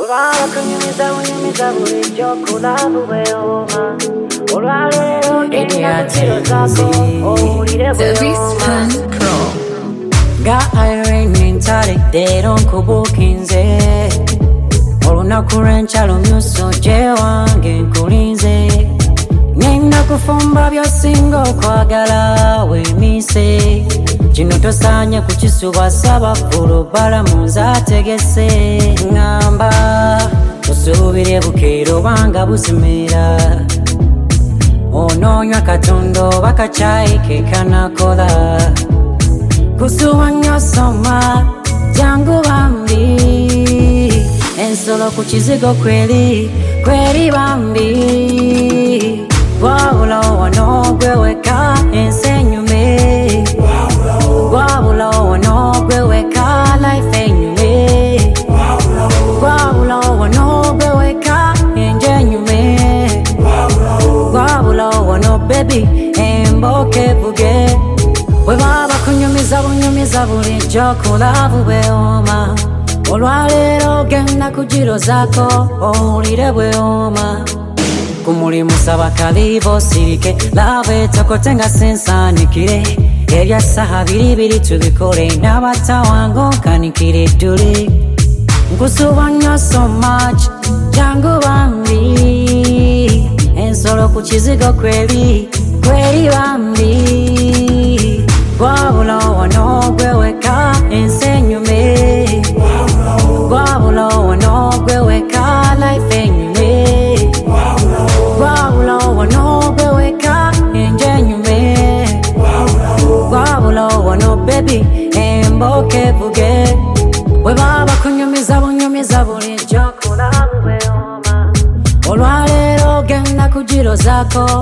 Got iron in tali, they don't kubukinze. Olunakurencha lumyuso je wange nkulinze. Ngenda kufumba byosinga okwagala wemise. Kino tosanye kukisuba saba fulubala munzategese. Ngamba tusubire bukeero banga busimira. Ononywa katondo bakachayi kekanakola. Kusuwanya soma jangu bambi. Ensolo kuchizigo kweli kweli bambi. Wabula wano gweweka ensenyume. Wabula wano gweweka life enyume. Wabula wano gweweka enjenyume. Wabula wano baby emboke buge. We baba kunyumiza bunyumiza bulijjo kulavu beoma. Olwaleero genda kujiro zako owulire bweoma. Kumulimu saba kalivo sirike lave tokotenga sensanikire. Ebya saha biribiri tubikole n'abatawango nkanikire dduli. Nkusuba nnyo so much jangu bambi. Ensolo ku kizigo kweli kweli bambi. Wabula wano gweweka ensenyume. Wabula wano gweweka life enyume. Wabula wano gweweka enjenyume. Wabula wano baby emboke buge. We baba kunyumiza bunyumiza bulijjo kulavu beoma. Olwaleero genda kujiro zako.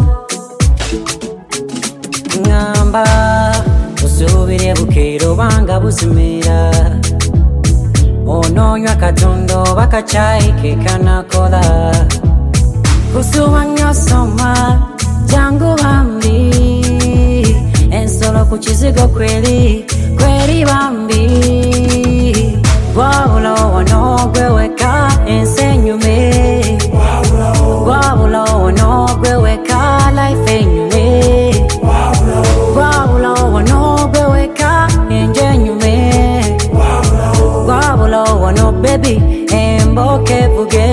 Ngamba tusubire bukeero banga busimira. Ononywa katondo bakachayi kekanakola. Kusuwanya soma jangu bambi. Ensolo ku kizigo kweli kweli bambi. Wabula wano gweweka ensenyume. Wabula wano gweweka life enyume. Wabula wano gweweka enjenyume. Wabula wano baby emboke buge.